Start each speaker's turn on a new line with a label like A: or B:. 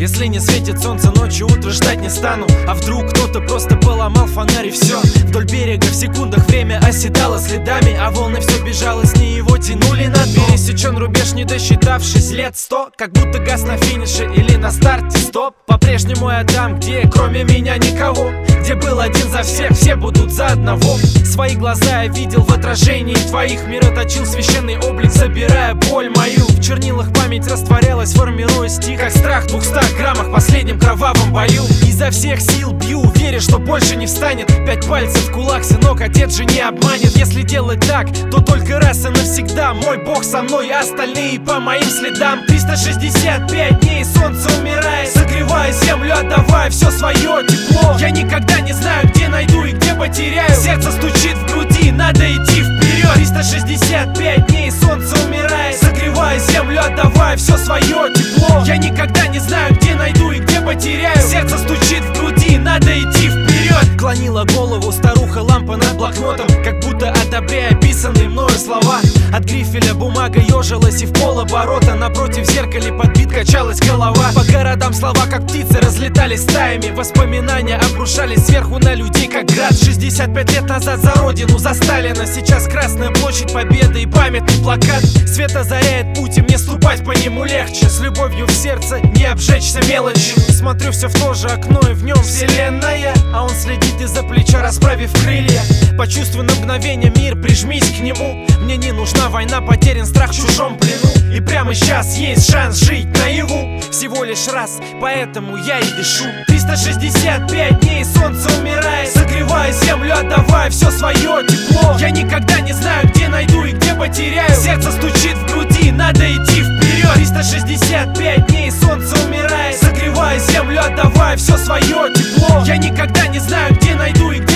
A: Если не светит солнце ночью, утро ждать не стану. А вдруг кто-то просто поломал фонарь и все. Вдоль берега в секундах время оседало следами, а волны все бежало, с ней его тянули на дно. Пересечен рубеж, не досчитавшись лет 100, как будто газ на финише или на старте стоп. По-прежнему я там, где кроме меня никого, где был один за всех, все будут за одного. Свои глаза я видел в отражении твоих, мироточил священный облик, забирая боль мою. В чернилах память растворялась, формируя стих, как страх в 200 граммах в последнем кровавом бою. Изо всех сил бью, веря, что больше не встанет. 5 пальцев в кулак, сынок, отец же не обманет. Если делать так, то только раз и навсегда. Мой Бог со мной, остальные по моим следам. 365 дней солнце умирает, согревая землю, отдавая все свое тепло. Я никогда не знаю, где найду и где потеряю. Сердце стучит в груди, надо идти вперед. 365 дней солнце умирает, согревая землю, отдавая все свое тепло. Я никогда не знаю, где найду и где потеряю. Сердце стучит в груди, надо идти вперед. Клонила голову старуха, лампа над блокнотом, как будто одобряя описанные мною слова. От грифеля бумага ежилась и в полоборота. Напротив в зеркале подбит качалась голова. По городам слова, как птицы, разлетались стаями. Воспоминания обрушались сверху на людей, как град. 65 лет назад за родину, за Сталина. Сейчас Красная площадь, Победы и памятный плакат. Свет озаряет путь, и мне ступать по нему легче. С любовью в сердце, не обжечься мелочью. Смотрю все в то же окно, и в нем вселенная, а он следит из-за плеча, расправив крылья. Почувствуй на мгновение мир, прижмись к нему. Мне не нужна война, потерян страх в чужом плену. И прямо сейчас есть шанс жить наяву. Всего лишь раз, поэтому я и дышу. 365 дней солнце умирает, согревая землю, отдавая все свое тепло. Я никогда не знаю, где найду и где потеряю. Сердце стучит в груди, надо идти вперед. 365 дней солнце умирает, согревая землю, отдавая все свое тепло. Я никогда не знаю, где найду и где